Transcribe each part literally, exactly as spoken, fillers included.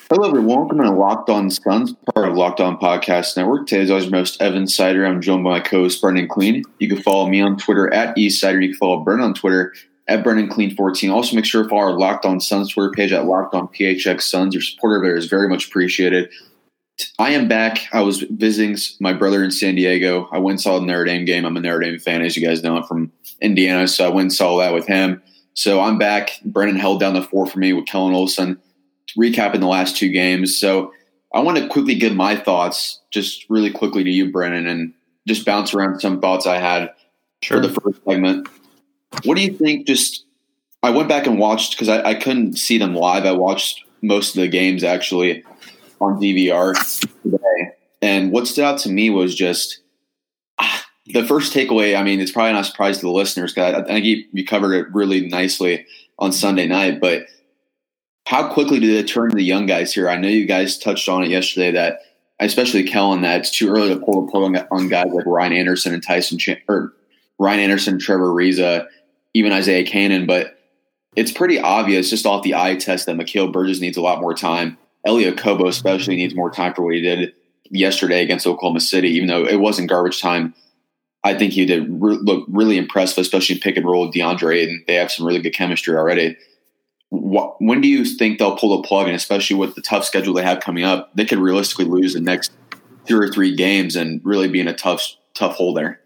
Hello, everyone. Welcome to Locked On Suns, part of Locked On Podcast Network. Today is always your host, Evan Sider. I'm joined by my co-host, Brendan Clean. You can follow me on Twitter at eSider. You can follow Brendan on Twitter at Brendan Clean fourteen. Also, make sure to follow our Locked On Suns Twitter page at Locked On P H X Suns. Your support there is very much appreciated. I am back. I was visiting my brother in San Diego. I went and saw the Notre Dame game. I'm a Notre Dame fan, as you guys know. I'm from Indiana, so I went and saw that with him. So I'm back. Brendan held down the fort for me with Kellen Olson, recapping the last two games. So I want to quickly give my thoughts just really quickly to you, Brennan, and just bounce around some thoughts I had sure. for the first segment. What do you think? Just I went back and watched because I, I couldn't see them live. I watched most of the games actually on D V R today. And what stood out to me was just ah, the first takeaway. I mean, it's probably not a surprise to the listeners because I, I think you, you covered it really nicely on Sunday night, but how quickly do they turn to the young guys here? I know you guys touched on it yesterday that, especially Kellen, that it's too early to pull the plug on, on guys like Ryan Anderson and Tyson Ch- or Ryan Anderson, Trevor Ariza, even Isaiah Canaan. But it's pretty obvious just off the eye test that Mikal Bridges needs a lot more time. Elie Okobo especially needs more time for what he did yesterday against Oklahoma City, even though it wasn't garbage time. I think he did re- look really impressive, especially in pick and roll with DeAndre Ayton. They have some really good chemistry already. What, when do you think they'll pull the plug, and especially with the tough schedule they have coming up, they could realistically lose the next two or three games and really be in a tough, tough hole there?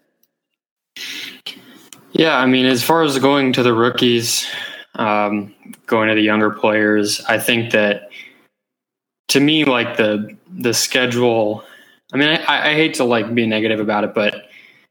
Yeah, I mean, as far as going to the rookies, um, going to the younger players, I think that to me, like the the schedule. I mean, I, I hate to like be negative about it, but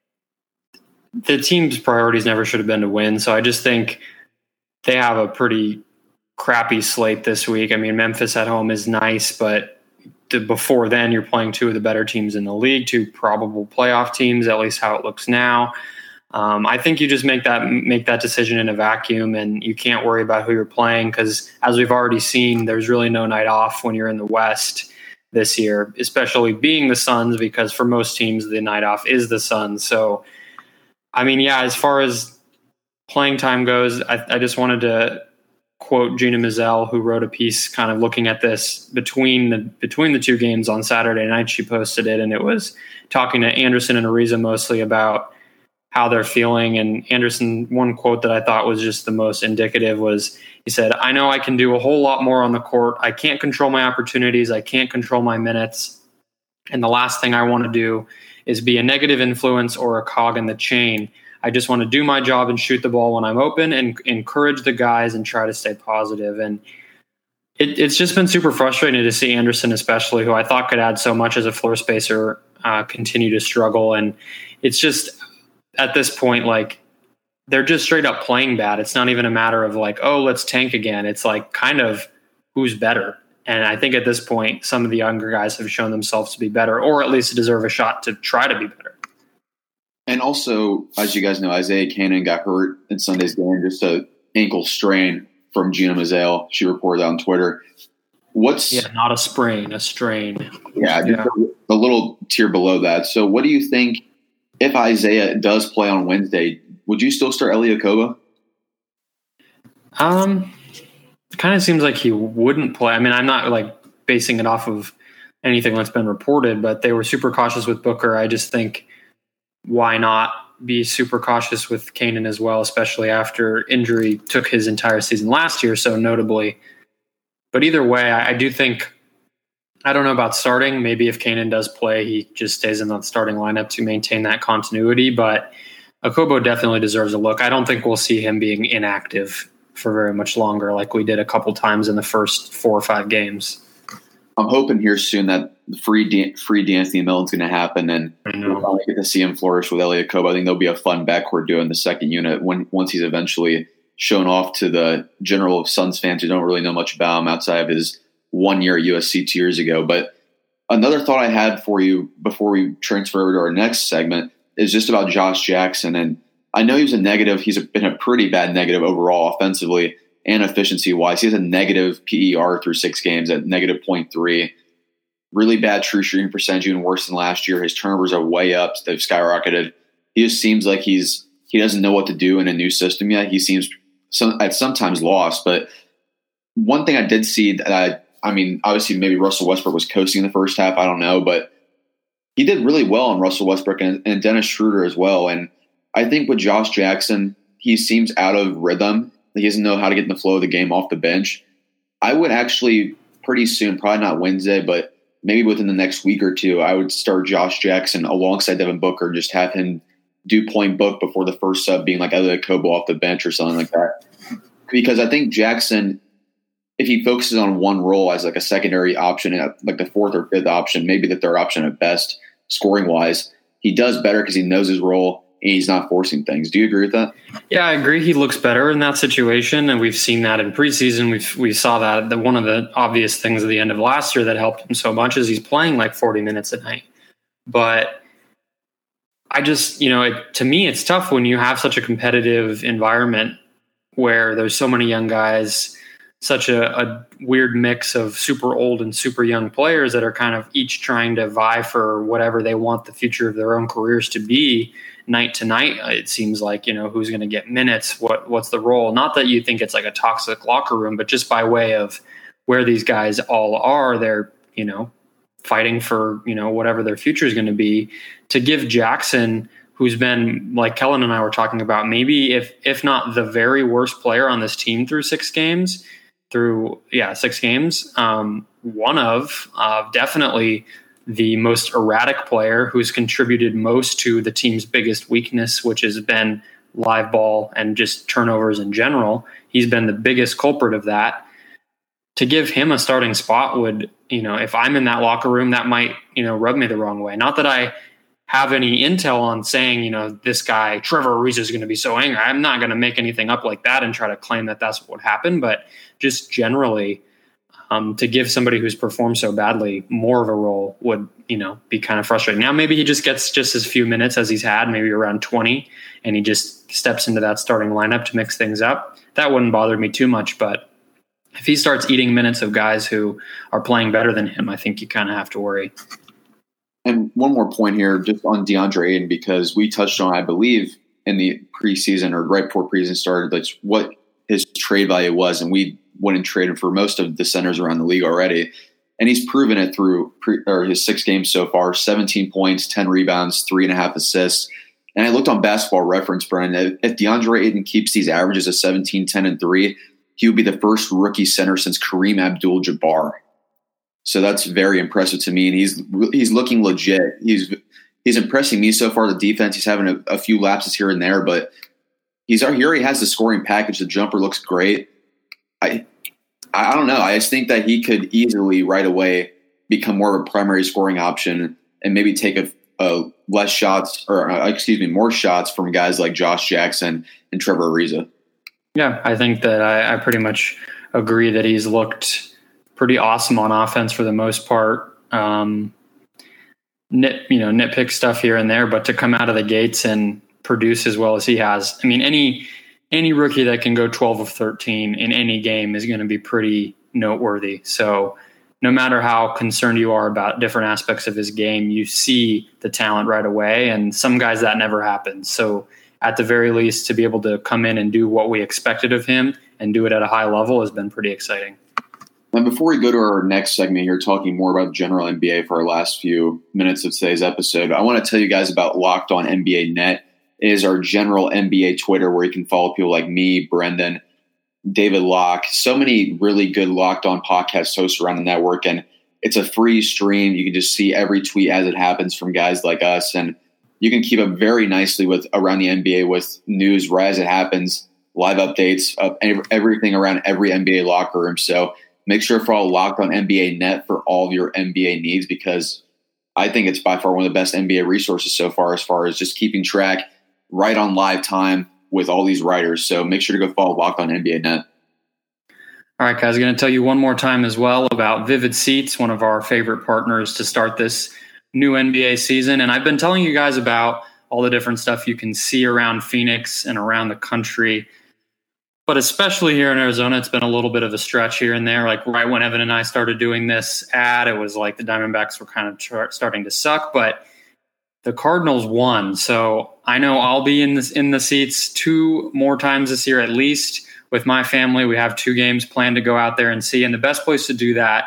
the team's priorities never should have been to win. So I just think they have a pretty crappy slate this week. I mean, Memphis at home is nice, but the, before then you're playing two of the better teams in the league, two probable playoff teams, at least how it looks now. Um, I think you just make that make that decision in a vacuum, and you can't worry about who you're playing because, as we've already seen, there's really no night off when you're in the West this year, especially being the Suns, because for most teams the night off is the Suns. So, I mean, yeah, as far as playing time goes, I, I just wanted to quote Gina Mizell, who wrote a piece kind of looking at this between the between the two games on Saturday night. She posted it, and it was talking to Anderson and Ariza mostly about how they're feeling. And Anderson, one quote that I thought was just the most indicative was, he said, "I know I can do a whole lot more on the court. I can't control my opportunities. I can't control my minutes. And the last thing I want to do is be a negative influence or a cog in the chain. I just want to do my job and shoot the ball when I'm open and encourage the guys and try to stay positive." And it, it's just been super frustrating to see Anderson, especially, who I thought could add so much as a floor spacer, uh, continue to struggle. And it's just, at this point, like, they're just straight up playing bad. It's not even a matter of like, oh, let's tank again. It's like kind of who's better. And I think at this point, some of the younger guys have shown themselves to be better, or at least deserve a shot to try to be better. And also, as you guys know, Isaiah Canaan got hurt in Sunday's game, just an ankle strain from Gina Mizell. She reported on Twitter. What's yeah, not a sprain, a strain. Yeah, just yeah. A, a little tier below that. So, what do you think if Isaiah does play on Wednesday? Would you still start Elie Okobo? Um, it kind of seems like he wouldn't play. I mean, I'm not like basing it off of anything that's been reported, but they were super cautious with Booker. I just think, why not be super cautious with Canaan as well, especially after injury took his entire season last year, so notably. But either way, I, I do think, I don't know about starting. Maybe if Canaan does play, he just stays in the starting lineup to maintain that continuity. But Okobo definitely deserves a look. I don't think we'll see him being inactive for very much longer like we did a couple times in the first four or five games. I'm hoping here soon that the free D- free D'Anthony Melton's going to happen, and we'll probably get to see him flourish with Elie Okobo. I think there'll be a fun backcourt duo in the second unit when once he's eventually shown off to the general Suns fans who don't really know much about him outside of his one year at U S C two years ago. But another thought I had for you before we transfer over to our next segment is just about Josh Jackson. And I know he was a negative. He's been a pretty bad negative overall offensively and efficiency-wise. He has a negative P E R through six games at negative point three. Really bad true shooting percentage, even worse than last year. His turnovers are way up. They've skyrocketed. He just seems like he's he doesn't know what to do in a new system yet. He seems some, at sometimes lost. But one thing I did see that I I mean, obviously maybe Russell Westbrook was coasting in the first half. I don't know, but he did really well on Russell Westbrook and, and Dennis Schroeder as well. And I think with Josh Jackson, he seems out of rhythm. He doesn't know how to get in the flow of the game off the bench. I would actually pretty soon, probably not Wednesday, but maybe within the next week or two, I would start Josh Jackson alongside Devin Booker and just have him do point book before the first sub being like Elliot Kobo off the bench or something like that. Because I think Jackson, if he focuses on one role as like a secondary option, like the fourth or fifth option, maybe the third option at best, scoring wise, he does better because he knows his role and he's not forcing things. Do you agree with that? Yeah, I agree. He looks better in that situation, and we've seen that in preseason. We we saw that the, one of the obvious things at the end of last year that helped him so much is he's playing like forty minutes a night. But I just, you know, it, to me, it's tough when you have such a competitive environment where there's so many young guys, such a, a weird mix of super old and super young players that are kind of each trying to vie for whatever they want the future of their own careers to be night to night. It seems like, you know, who's going to get minutes, what what's the role? Not that you think it's like a toxic locker room, but just by way of where these guys all are, they're, you know, fighting for, you know, whatever their future is going to be. To give Jackson, who's been, like Kellen and I were talking about, maybe if if not the very worst player on this team through six games, through, yeah, six games, um, one of uh, definitely the most erratic player who's contributed most to the team's biggest weakness, which has been live ball and just turnovers in general. He's been the biggest culprit of that. To give him a starting spot would, you know, if I'm in that locker room, that might, you know, rub me the wrong way. Not that I have any intel on saying, you know, this guy, Trevor Ariza, is going to be so angry. I'm not going to make anything up like that and try to claim that that's what happened. But just generally, um, to give somebody who's performed so badly more of a role would, you know, be kind of frustrating. Now, maybe he just gets just as few minutes as he's had, maybe around twenty, and he just steps into that starting lineup to mix things up. That wouldn't bother me too much. But if he starts eating minutes of guys who are playing better than him, I think you kind of have to worry. And one more point here, just on DeAndre Ayton, because we touched on, I believe, in the preseason or right before preseason started, like what his trade value was, and we went and traded for most of the centers around the league already. And he's proven it through pre, or his six games so far: seventeen points, ten rebounds, three and a half assists. And I looked on Basketball Reference, Brennan. If DeAndre Ayton keeps these averages of seventeen, ten, and three, he would be the first rookie center since Kareem Abdul-Jabbar. So that's very impressive to me, and he's he's looking legit. He's he's impressing me so far. The defense, he's having a, a few lapses here and there, but he's he already has the scoring package. The jumper looks great. I I don't know. I just think that he could easily right away become more of a primary scoring option and maybe take a, a less shots or uh, excuse me more shots from guys like Josh Jackson and Trevor Ariza. Yeah, I think that I, I pretty much agree that he's looked pretty awesome on offense for the most part. Um, nit, you know, nitpick stuff here and there, but to come out of the gates and produce as well as he has, I mean, any any rookie that can go twelve of thirteen in any game is going to be pretty noteworthy. So no matter how concerned you are about different aspects of his game, you see the talent right away, and some guys that never happens. So at the very least, to be able to come in and do what we expected of him and do it at a high level has been pretty exciting. And before we go to our next segment here, talking more about general N B A for our last few minutes of today's episode, I want to tell you guys about Locked On N B A Net. It is our general N B A Twitter where you can follow people like me, Brendan, David Locke, so many really good Locked On podcast hosts around the network. And it's a free stream. You can just see every tweet as it happens from guys like us. And you can keep up very nicely with around the N B A with news right as it happens, live updates of everything around every N B A locker room. So make sure to follow Locked On N B A Net for all of your N B A needs, because I think it's by far one of the best N B A resources so far as far as just keeping track right on live time with all these writers. So make sure to go follow Locked On N B A Net. All right, guys, I'm going to tell you one more time as well about Vivid Seats, one of our favorite partners to start this new N B A season. And I've been telling you guys about all the different stuff you can see around Phoenix and around the country. But especially here in Arizona, it's been a little bit of a stretch here and there. Like right when Evan and I started doing this ad, it was like the Diamondbacks were kind of tra- starting to suck, but the Cardinals won. So I know I'll be in this, in the seats two more times this year at least with my family. We have two games planned to go out there and see. And the best place to do that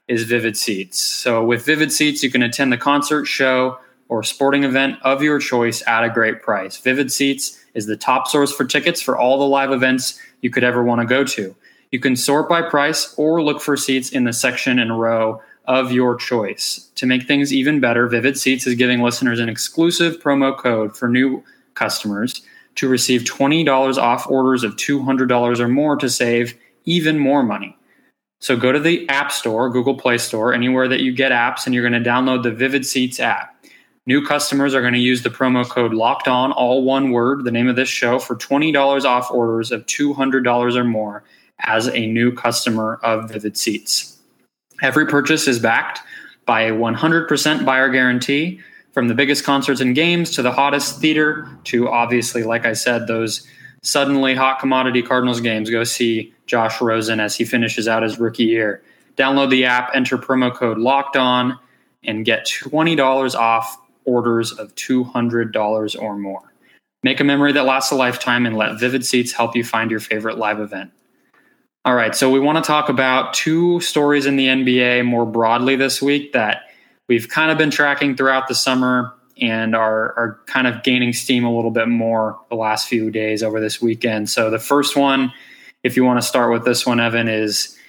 is Vivid Seats. So with Vivid Seats, you can attend the concert, show, or sporting event of your choice at a great price. Vivid Seats is the top source for tickets for all the live events you could ever want to go to. You can sort by price or look for seats in the section and row of your choice. To make things even better, Vivid Seats is giving listeners an exclusive promo code for new customers to receive twenty dollars off orders of two hundred dollars or more to save even more money. So go to the App Store, Google Play Store, anywhere that you get apps, and you're going to download the Vivid Seats app. New customers are going to use the promo code Locked On, all one word, the name of this show, for twenty dollars off orders of two hundred dollars or more as a new customer of Vivid Seats. Every purchase is backed by a one hundred percent buyer guarantee, from the biggest concerts and games to the hottest theater to, obviously, like I said, those suddenly hot commodity Cardinals games. Go see Josh Rosen as he finishes out his rookie year. Download the app, enter promo code Locked On, and get twenty dollars off orders of two hundred dollars or more. Make a memory that lasts a lifetime and let Vivid Seats help you find your favorite live event. All right, so we want to talk about two stories in the N B A more broadly this week that we've kind of been tracking throughout the summer and are, are kind of gaining steam a little bit more the last few days over this weekend. So the first one, if you want to start with this one, Evan, is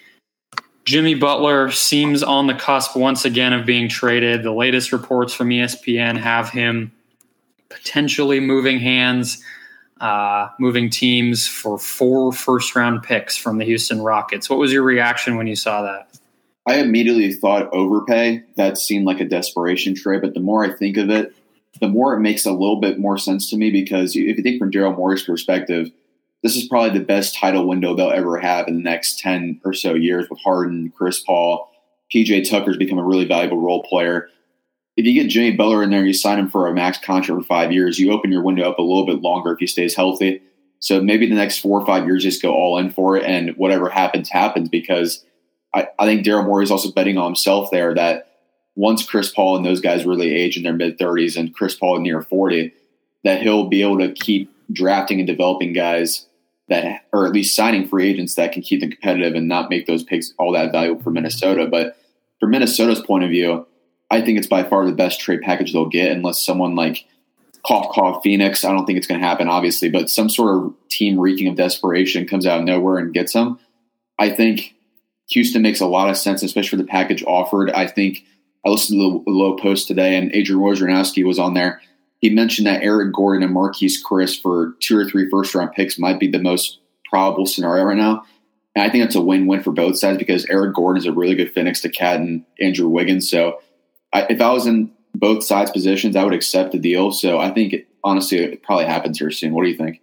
Jimmy Butler seems on the cusp once again of being traded. The latest reports from E S P N have him potentially moving hands, uh, moving teams for four first-round picks from the Houston Rockets. What was your reaction when you saw that? I immediately thought overpay. That seemed like a desperation trade, but the more I think of it, the more it makes a little bit more sense to me, because if you think from Daryl Morey's perspective, this is probably the best title window they'll ever have in the next ten or so years with Harden, Chris Paul. P J Tucker's become a really valuable role player. If you get Jimmy Butler in there and you sign him for a max contract for five years, you open your window up a little bit longer if he stays healthy. So maybe the next four or five years, just go all in for it, and whatever happens, happens, because I, I think Daryl Morey is also betting on himself there that once Chris Paul and those guys really age in their mid-thirties and Chris Paul near forty, that he'll be able to keep drafting and developing guys that, or at least signing free agents that can keep them competitive and not make those picks all that valuable for Minnesota. But from Minnesota's point of view, I think it's by far the best trade package they'll get, unless someone like cough, cough, Phoenix. I don't think it's going to happen, obviously, but some sort of team reeking of desperation comes out of nowhere and gets them. I think Houston makes a lot of sense, especially for the package offered. I think I listened to the Low Post today, and Adrian Wojnarowski was on there. He mentioned that Eric Gordon and Marquise Chris for two or three first-round picks might be the most probable scenario right now. And I think that's a win-win for both sides, because Eric Gordon is a really good fit next to Cat and Andrew Wiggins. So I, if I was in both sides' positions, I would accept the deal. So I think, it, honestly, it probably happens here soon. What do you think?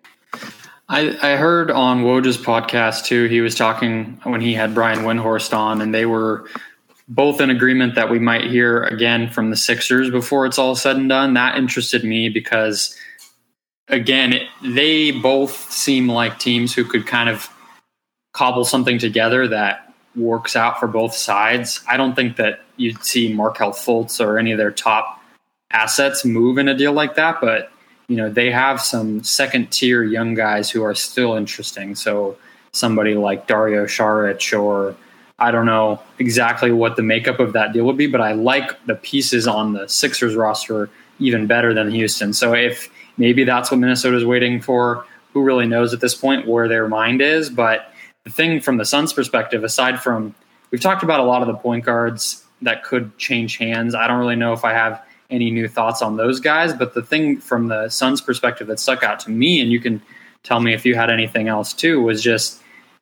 I, I heard on Woj's podcast, too, he was talking when he had Brian Windhorst on, and they were both in agreement that we might hear again from the Sixers before it's all said and done. That interested me because, again, it, they both seem like teams who could kind of cobble something together that works out for both sides. I don't think that you'd see Markelle Fultz or any of their top assets move in a deal like that, but you know, they have some second tier young guys who are still interesting. So somebody like Dario Saric, or I don't know exactly what the makeup of that deal would be, but I like the pieces on the Sixers roster even better than Houston. So if maybe that's what Minnesota's waiting for, who really knows at this point where their mind is. But the thing from the Suns' perspective, aside from, we've talked about a lot of the point guards that could change hands. I don't really know if I have any new thoughts on those guys, but the thing from the Suns' perspective that stuck out to me, and you can tell me if you had anything else too, was just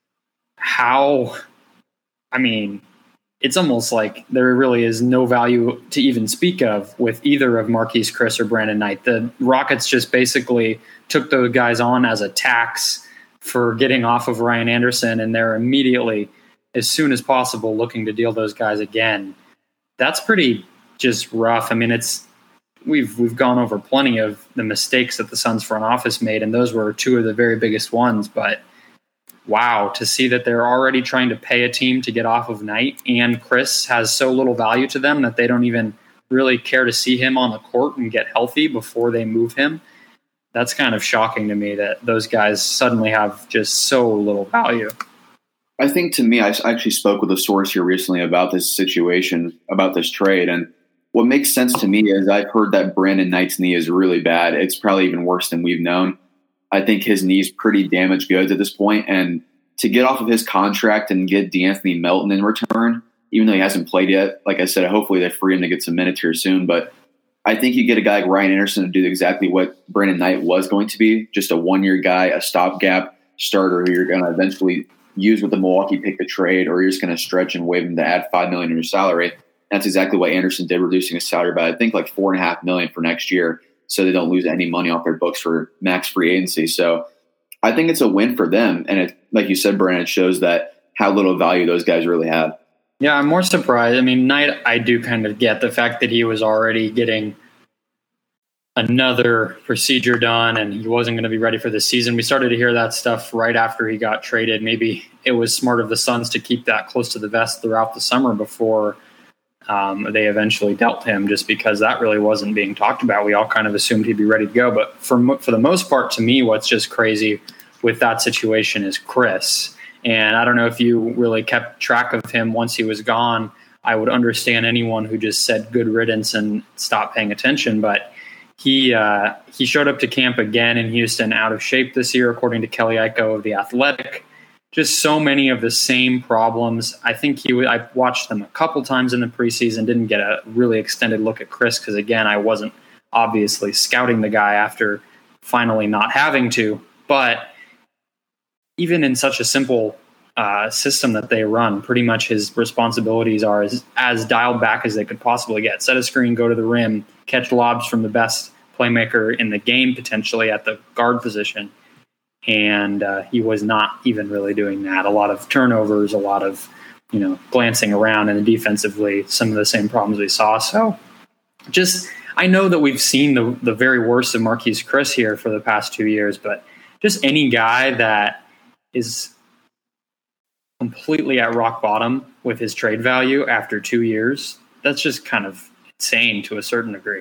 how, I mean, it's almost like there really is no value to even speak of with either of Marquise Chris or Brandon Knight. The Rockets just basically took those guys on as a tax for getting off of Ryan Anderson, and they're immediately, as soon as possible, looking to deal those guys again. That's pretty just rough. I mean, it's we've we've gone over plenty of the mistakes that the Suns front office made, and those were two of the very biggest ones. But wow, to see that they're already trying to pay a team to get off of Knight, and Chris has so little value to them that they don't even really care to see him on the court and get healthy before they move him. That's kind of shocking to me that those guys suddenly have just so little value. I think to me, I actually spoke with a source here recently about this situation, about this trade. And what makes sense to me is I've heard that Brandon Knight's knee is really bad. It's probably even worse than we've known. I think his knee's pretty damaged goods at this point. And to get off of his contract and get DeAnthony Melton in return, even though he hasn't played yet, like I said, hopefully they free him to get some minutes here soon. But I think you get a guy like Ryan Anderson to do exactly what Brandon Knight was going to be, just a one-year guy, a stopgap starter who you're going to eventually use with the Milwaukee pick to trade, or you're just going to stretch and waive him to add five million dollars in your salary. That's exactly what Anderson did, reducing his salary by I think like four and a half million for next year, so they don't lose any money off their books for max free agency. So I think it's a win for them, and it, like you said, Brandon, it shows that how little value those guys really have. Yeah, I'm more surprised. I mean, Knight, I do kind of get the fact that he was already getting another procedure done and he wasn't going to be ready for the season. We started to hear that stuff right after he got traded. Maybe it was smart of the Suns to keep that close to the vest throughout the summer before um, they eventually dealt him, just because that really wasn't being talked about. We all kind of assumed he'd be ready to go. But for, for the most part, to me, what's just crazy with that situation is Chris. And I don't know if you really kept track of him once he was gone. I would understand anyone who just said good riddance and stopped paying attention. But he uh, he showed up to camp again in Houston out of shape this year, according to Kelly Iko of The Athletic. Just so many of the same problems. I think he w- I watched them a couple times in the preseason, didn't get a really extended look at Chris because, again, I wasn't obviously scouting the guy after finally not having to. But even in such a simple uh, system that they run, pretty much his responsibilities are as, as dialed back as they could possibly get. Set a screen, go to the rim, catch lobs from the best playmaker in the game, potentially at the guard position. And uh, he was not even really doing that. A lot of turnovers, a lot of, you know, glancing around, and defensively, some of the same problems we saw. So just, I know that we've seen the, the very worst of Marquise Chris here for the past two years, but just any guy that is completely at rock bottom with his trade value after two years, that's just kind of insane to a certain degree.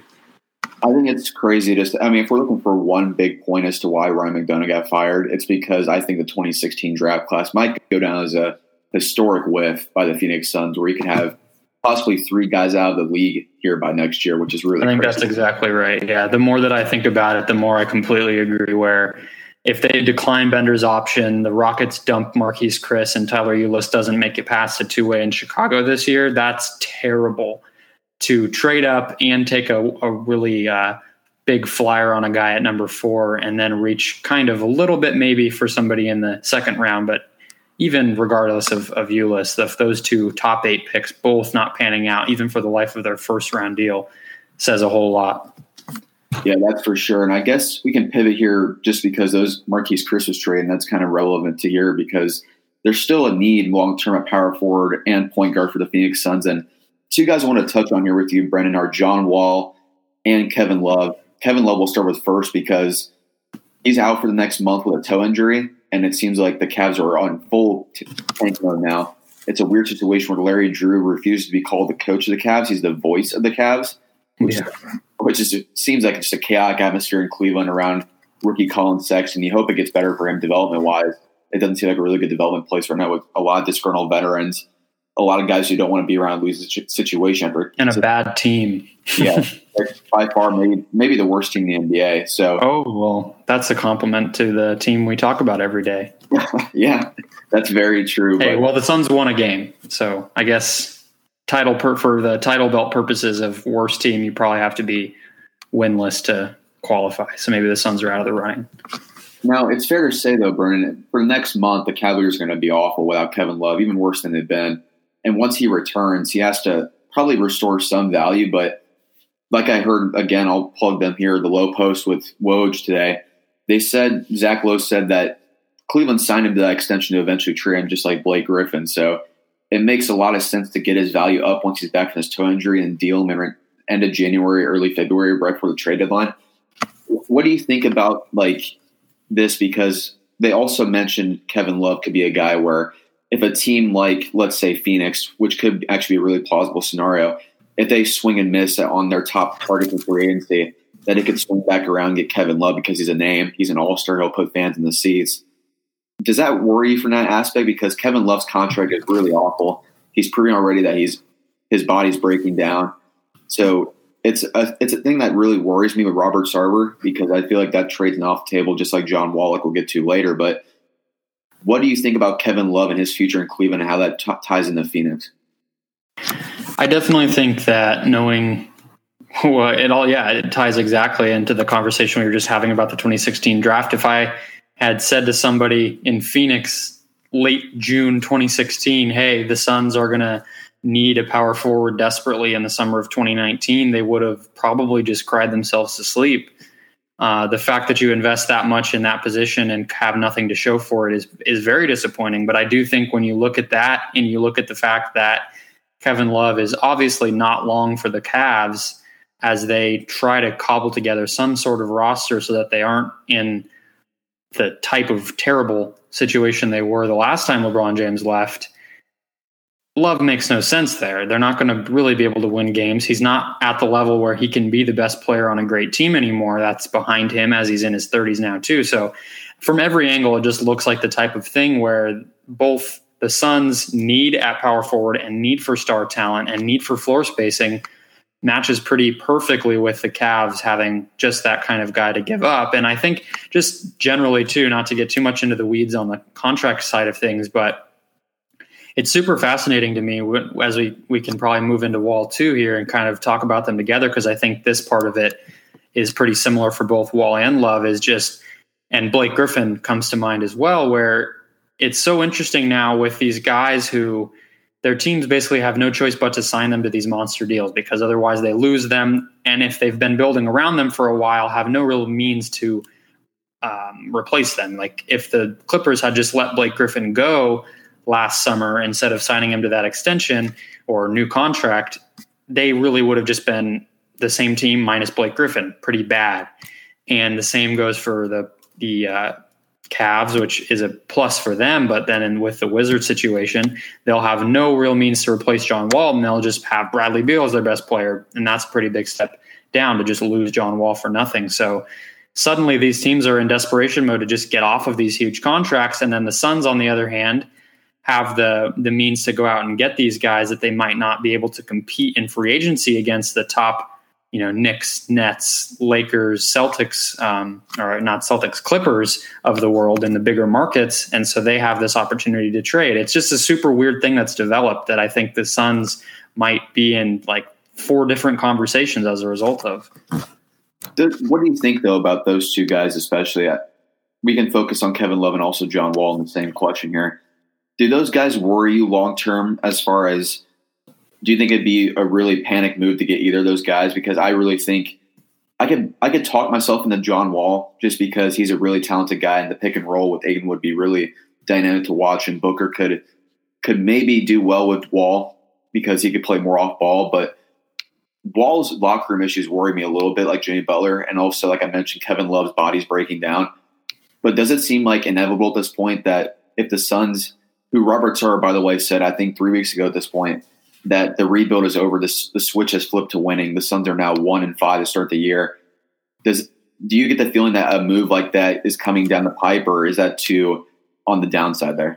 I think it's crazy. Just, I mean, if we're looking for one big point as to why Ryan McDonough got fired, it's because I think the twenty sixteen draft class might go down as a historic whiff by the Phoenix Suns, where you could have possibly three guys out of the league here by next year, which is really I think crazy. That's exactly right. Yeah, the more that I think about it, the more I completely agree, where if they decline Bender's option, the Rockets dump Marquise Chris, and Tyler Ulis doesn't make it past the two-way in Chicago this year, that's terrible. To trade up and take a, a really uh, big flyer on a guy at number four and then reach kind of a little bit maybe for somebody in the second round. But even regardless of, of Ulis, if those two top eight picks both not panning out, even for the life of their first-round deal, says a whole lot. Yeah, that's for sure. And I guess we can pivot here just because those Marquise Chris was traded, and that's kind of relevant to here because there's still a need long-term at power forward and point guard for the Phoenix Suns. And two guys I want to touch on here with you, Brendan, are John Wall and Kevin Love. Kevin Love will start with first because he's out for the next month with a toe injury, and it seems like the Cavs are on full tank mode now. It's a weird situation where Larry Drew refuses to be called the coach of the Cavs. He's the voice of the Cavs, which, yeah. which is, it seems like it's just a chaotic atmosphere in Cleveland around rookie Colin Sexton. You hope it gets better for him development-wise. It doesn't seem like a really good development place right now with a lot of disgruntled veterans. A lot of guys who don't want to be around a losing situation. And a bad team. Yeah, like by far maybe maybe the worst team in the N B A. So, oh, well, that's a compliment to the team we talk about every day. Yeah, that's very true. Hey, but, well, the Suns won a game. So I guess title per, for the title belt purposes of worst team, you probably have to be winless to qualify. So maybe the Suns are out of the running. Now, it's fair to say, though, Brennan, for next month, the Cavaliers are going to be awful without Kevin Love, even worse than they've been. And once he returns, he has to probably restore some value. But like I heard, again, I'll plug them here, the Low Post with Woj today. They said, Zach Lowe said that Cleveland signed him to that extension to eventually trade him just like Blake Griffin. So it makes a lot of sense to get his value up once he's back from his toe injury and deal him in end of January, early February, right before the trade deadline. What do you think about like this? Because they also mentioned Kevin Love could be a guy where if a team like, let's say, Phoenix, which could actually be a really plausible scenario, if they swing and miss on their top targets in free agency, that it could swing back around and get Kevin Love because he's a name. He's an all-star. He'll put fans in the seats. does that worry you from that aspect? Because Kevin Love's contract is really awful. He's proving already that he's his body's breaking down. So it's a, it's a thing that really worries me with Robert Sarver, because I feel like that trade's not off the table, just like John Wall, like we'll get to later. But what do you think about Kevin Love and his future in Cleveland and how that t- ties into Phoenix? I definitely think that knowing well, it all, yeah, it ties exactly into the conversation we were just having about the twenty sixteen draft. If I had said to somebody in Phoenix late June twenty sixteen, hey, the Suns are going to need a power forward desperately in the summer of twenty nineteen, they would have probably just cried themselves to sleep. Uh, the fact that you invest that much in that position and have nothing to show for it is is very disappointing. But I do think when you look at that and you look at the fact that Kevin Love is obviously not long for the Cavs as they try to cobble together some sort of roster so that they aren't in the type of terrible situation they were the last time LeBron James left, Love makes no sense there. They're not going to really be able to win games. He's not at the level where he can be the best player on a great team anymore. That's behind him as he's in his thirties now too. So from every angle, it just looks like the type of thing where both the Suns need at power forward and need for star talent and need for floor spacing matches pretty perfectly with the Cavs having just that kind of guy to give up. And I think just generally too, not to get too much into the weeds on the contract side of things, but it's super fascinating to me as we, we can probably move into Wall two here and kind of talk about them together, because I think this part of it is pretty similar for both Wall and Love, is just, and Blake Griffin comes to mind as well, where it's so interesting now with these guys who their teams basically have no choice but to sign them to these monster deals, because otherwise they lose them. And if they've been building around them for a while, have no real means to um, replace them. Like if the Clippers had just let Blake Griffin go last summer instead of signing him to that extension or new contract, they really would have just been the same team minus Blake Griffin, pretty bad. And the same goes for the the uh, Cavs, which is a plus for them. But then in, with the Wizards situation, they'll have no real means to replace John Wall, and they'll just have Bradley Beal as their best player. And that's a pretty big step down to just lose John Wall for nothing. So suddenly these teams are in desperation mode to just get off of these huge contracts. And then the Suns, on the other hand, have the the means to go out and get these guys that they might not be able to compete in free agency against the top, you know, Knicks, Nets, Lakers, Celtics, um, or not Celtics, Clippers of the world in the bigger markets. And so they have this opportunity to trade. It's just a super weird thing that's developed that I think the Suns might be in like four different conversations as a result of. What do you think, though, about those two guys especially? We can focus on Kevin Love and also John Wall in the same question here. Do those guys worry you long-term as far as, do you think it'd be a really panic move to get either of those guys? Because I really think I could I could talk myself into John Wall just because he's a really talented guy, and the pick and roll with Ayton would be really dynamic to watch, and Booker could could maybe do well with Wall because he could play more off ball. But Wall's locker room issues worry me a little bit, like Jimmy Butler, and also, like I mentioned, Kevin Love's body's breaking down. But does it seem like inevitable at this point that if the Suns, who Robert Sarver, by the way, said, I think three weeks ago at this point, that the rebuild is over, the, the switch has flipped to winning. The Suns are now one and five to start the year. Does do you get the feeling that a move like that is coming down the pipe, or is that too on the downside there?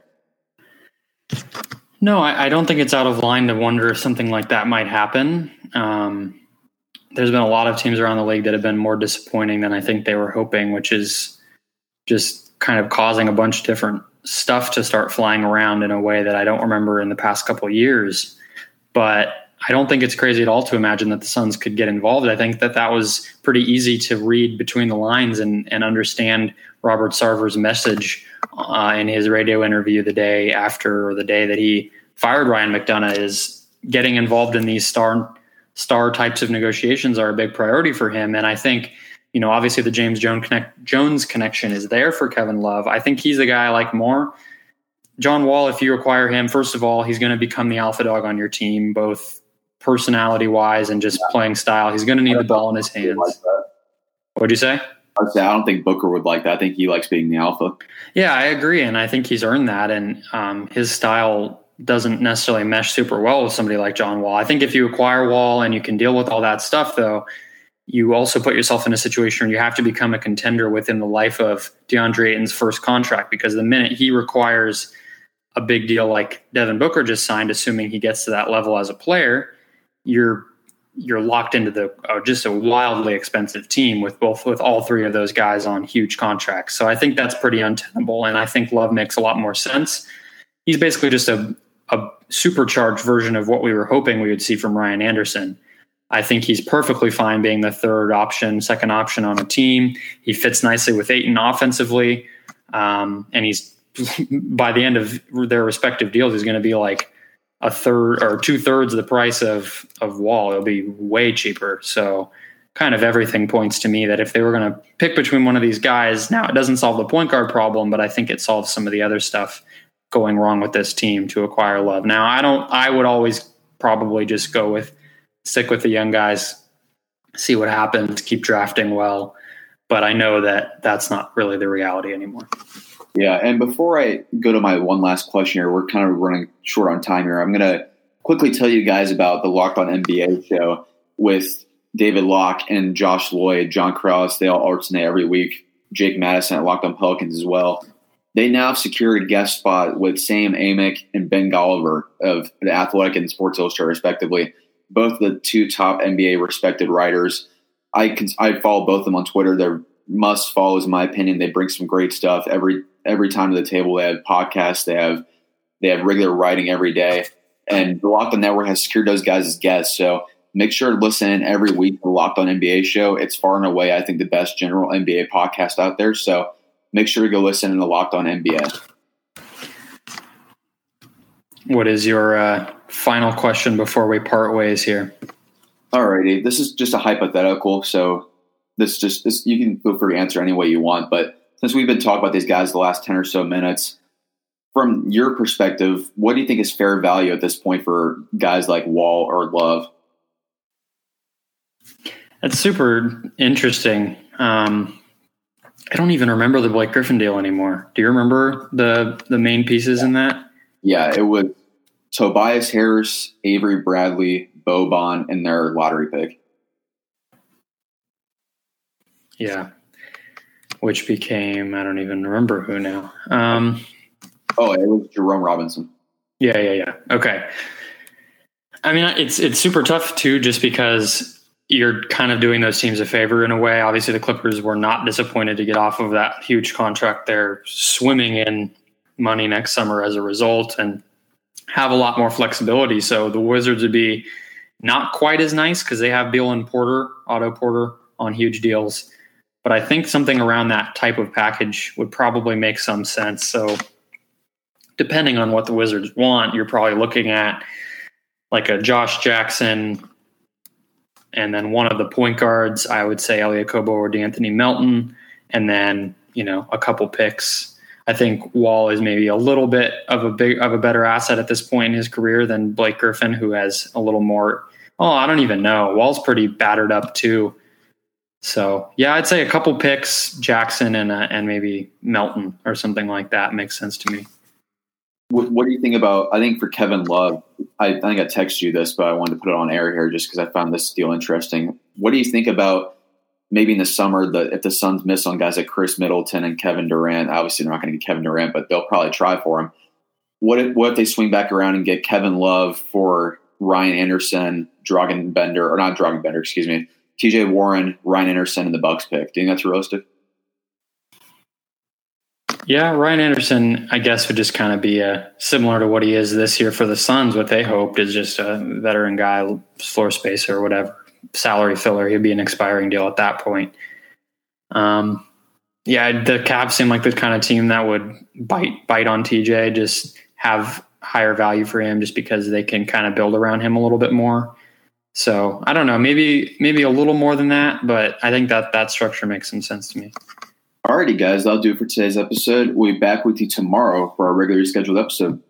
No, I, I don't think it's out of line to wonder if something like that might happen. Um, there's been a lot of teams around the league that have been more disappointing than I think they were hoping, which is just kind of causing a bunch of different stuff to start flying around in a way that I don't remember in the past couple of years. But I don't think it's crazy at all to imagine that the Suns could get involved. I think that that was pretty easy to read between the lines and, and understand Robert Sarver's message uh, in his radio interview the day after, or the day that he fired Ryan McDonough, is getting involved in these star star types of negotiations are a big priority for him. And I think, you know, obviously the James Jones, connect, Jones connection is there for Kevin Love. I think he's the guy I like more. John Wall, if you acquire him, first of all, he's going to become the alpha dog on your team, both personality-wise and just playing style. He's going to need the ball in his hands. Like What'd you say? I'd say I don't think Booker would like that. I think he likes being the alpha. Yeah, I agree, and I think he's earned that, and um, his style doesn't necessarily mesh super well with somebody like John Wall. I think if you acquire Wall and you can deal with all that stuff, though, you also put yourself in a situation where you have to become a contender within the life of DeAndre Ayton's first contract, because the minute he requires a big deal like Devin Booker just signed, assuming he gets to that level as a player, you're you're locked into the uh, just a wildly expensive team with both with all three of those guys on huge contracts. So I think that's pretty untenable, and I think Love makes a lot more sense. He's basically just a a supercharged version of what we were hoping we would see from Ryan Anderson. I think he's perfectly fine being the third option, second option on a team. He fits nicely with Ayton offensively, um, and he's by the end of their respective deals, he's going to be like a third or two thirds of the price of, of Wall. It'll be way cheaper. So kind of everything points to me that if they were going to pick between one of these guys, now it doesn't solve the point guard problem, but I think it solves some of the other stuff going wrong with this team to acquire Love. Now, I don't, I would always probably just go with, stick with the young guys, see what happens, keep drafting well. But I know that that's not really the reality anymore. Yeah, and before I go to my one last question here, we're kind of running short on time here. I'm going to quickly tell you guys about the Locked On N B A show with David Locke and Josh Lloyd, John Krause. They all alternate every week. Jake Madison at Locked On Pelicans as well. They now have secured a guest spot with Sam Amick and Ben Golliver of The Athletic and Sports Illustrated, respectively. Both the two top N B A respected writers. I can, I follow both of them on Twitter. They're must follows, in my opinion. They bring some great stuff every every time to the table. They have podcasts. They have they have regular writing every day. And the Locked On Network has secured those guys as guests. So make sure to listen in every week to the Locked On N B A show. It's far and away, I think, the best general N B A podcast out there. So make sure to go listen to the Locked On N B A. What is your uh, final question before we part ways here? Alrighty, this is just a hypothetical, so this just this you can feel free to answer any way you want. But since we've been talking about these guys the last ten or so minutes, from your perspective, what do you think is fair value at this point for guys like Wall or Love? That's super interesting. Um, I don't even remember the Blake Griffin deal anymore. Do you remember the the main pieces in that? Yeah, it was Tobias Harris, Avery Bradley, Boban, and their lottery pick. Yeah, which became, I don't even remember who now. Um, oh, it was Jerome Robinson. Yeah, yeah, yeah. Okay. I mean, it's it's super tough too, just because you're kind of doing those teams a favor in a way. Obviously, the Clippers were not disappointed to get off of that huge contract. They're swimming in money next summer as a result and have a lot more flexibility. So the Wizards would be not quite as nice because they have Beal and Porter, Otto Porter, on huge deals. But I think something around that type of package would probably make some sense. So depending on what the Wizards want, you're probably looking at like a Josh Jackson and then one of the point guards, I would say Elie Okobo or DeAnthony Melton, and then, you know, a couple picks. I think Wall is maybe a little bit of a big of a better asset at this point in his career than Blake Griffin, who has a little more. Oh, I don't even know. Wall's pretty battered up too. So yeah, I'd say a couple picks, Jackson and uh, and maybe Melton or something like that makes sense to me. What, what do you think about? I think for Kevin Love, I, I think I texted you this, but I wanted to put it on air here just because I found this deal interesting. What do you think about? Maybe in the summer, the, if the Suns miss on guys like Chris Middleton and Kevin Durant, obviously they're not going to get Kevin Durant, but they'll probably try for him. What if, what if they swing back around and get Kevin Love for Ryan Anderson, Dragan Bender, or not Dragan Bender, excuse me, T J Warren, Ryan Anderson, and the Bucks pick? Do you think that's realistic? Yeah, Ryan Anderson, I guess, would just kind of be a, similar to what he is this year for the Suns. What they hoped is just a veteran guy, floor spacer or whatever. Salary filler. He'd be an expiring deal at that point. Um, yeah, the Cavs seem like the kind of team that would bite bite on T J, just have higher value for him just because they can kind of build around him a little bit more. So I don't know, maybe maybe a little more than that, but I think that that structure makes some sense to me. Alrighty, guys, that'll do it for today's episode. We'll be back with you tomorrow for our regularly scheduled episode.